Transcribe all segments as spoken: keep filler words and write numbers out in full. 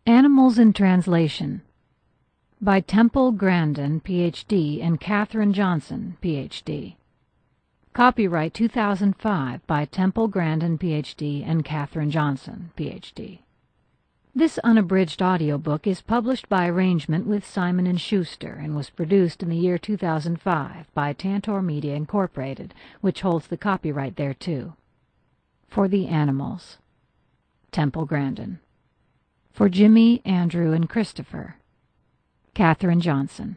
Animals in Translation by Temple Grandin, P H D, and Katherine Johnson, P H D. Copyright two thousand five by Temple Grandin, P H D, and Katherine Johnson, P H D. This unabridged audiobook is published by arrangement with Simon and Schuster and was produced in the year two thousand five by Tantor Media, Incorporated, which holds the copyright thereto. For the Animals. Temple Grandin. For Jimmy, Andrew, and Christopher. Katherine Johnson.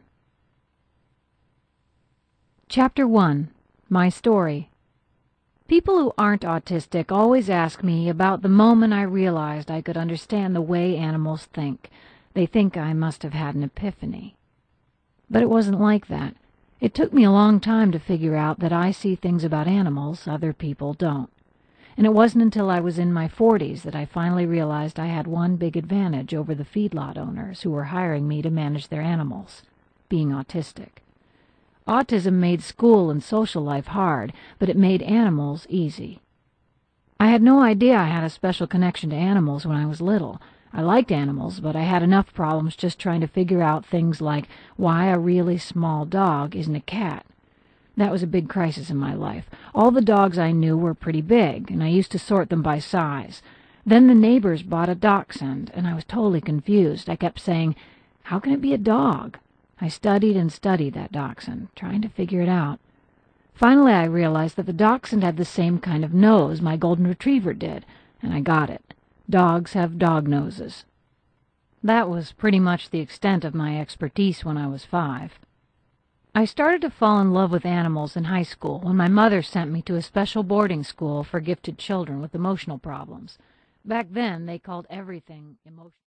Chapter one. My Story. People who aren't autistic always ask me about the moment I realized I could understand the way animals think. They think I must have had an epiphany. But it wasn't like that. It took me a long time to figure out that I see things about animals other people don't. And it wasn't until I was in my forties that I finally realized I had one big advantage over the feedlot owners who were hiring me to manage their animals: being autistic. Autism made school and social life hard, but it made animals easy. I had no idea I had a special connection to animals when I was little. I liked animals, but I had enough problems just trying to figure out things like why a really small dog isn't a cat. That was a big crisis in my life. All the dogs I knew were pretty big, and I used to sort them by size. Then the neighbors bought a dachshund, and I was totally confused. I kept saying, "How can it be a dog?" I studied and studied that dachshund, trying to figure it out. Finally, I realized that the dachshund had the same kind of nose my golden retriever did, and I got it. Dogs have dog noses. That was pretty much the extent of my expertise when I was five. I started to fall in love with animals in high school when my mother sent me to a special boarding school for gifted children with emotional problems. Back then, they called everything emotional.